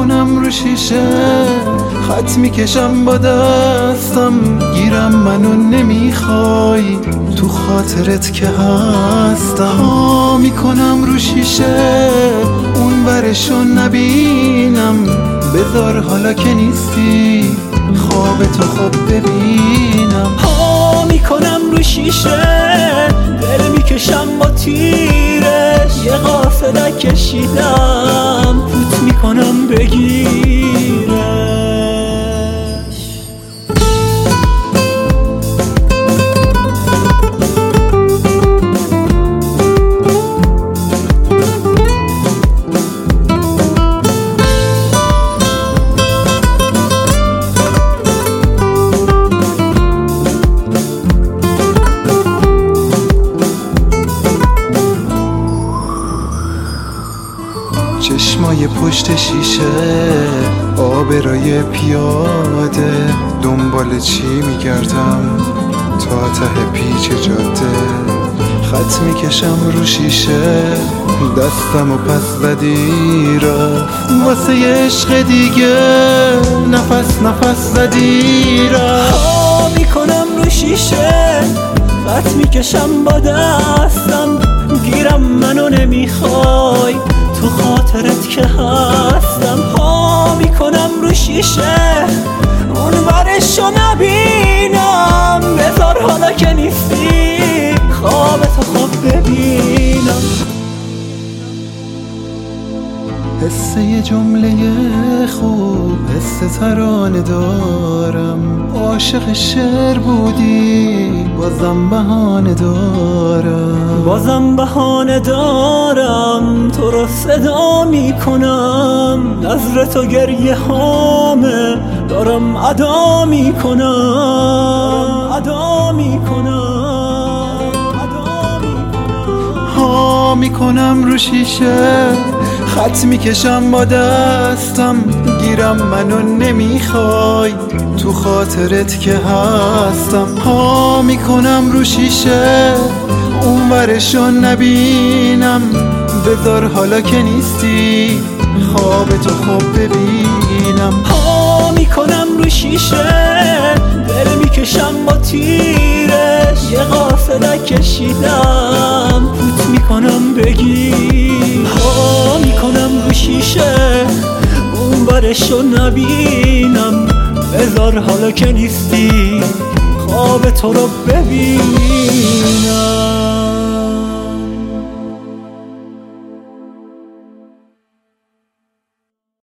میکنم رو شیشه، خط میکشم با دستم، گیرم منو نمیخوای، تو خاطرت که هستم. ها میکنم رو شیشه، اون برشو نبینم، بذار حالا که نیستی خوابتو خوب ببینم. ها میکنم رو شیشه، دل میکشم با تیرش، یه قافله کشیدم فوت میکنم بگیرش. چشمای پشت شیشه، آبرای پیاده، دنبال چی میگردم تا ته پیچ جاده. خط میکشم رو شیشه، دستم و پس زدی رفت، واسه عشق دیگه نفس نفس زدی رفت. ها میکنم رو شیشه، خط میکشم با دستم، گیرم منو نمیخوای، تو خاطرت که هستم. ها میکنم رو شیشه، اون برشو نبینم، بذار حالا که نیستی خوابتو خوب ببینم. حس یه جمله خوب، حس ترانه دارم، عاشق شعر بودی بازم بهانه دارم، بازم بهانه دارم، تو رو صدا میکنم، نظرت و گریه هامه دارم ادا میکنم، ادا میکنم، ادا میکنم. ها میکنم رو شیشه، خط میکشم با دستم، گیرم منو نمیخوای، تو خاطرت که هستم. ها میکنم رو شیشه، اون ورشو نبینم، بذار حالا که نیستی خوابتو خوب ببینم. ها میکنم رو شیشه، دل میکشم با تیرش، یه قافله کشیدم فوت میکنم بگیر. ها میکنم رو شیشه، اون برشو نبینم، بذار حالا که نیستی خواب تو رو ببینم.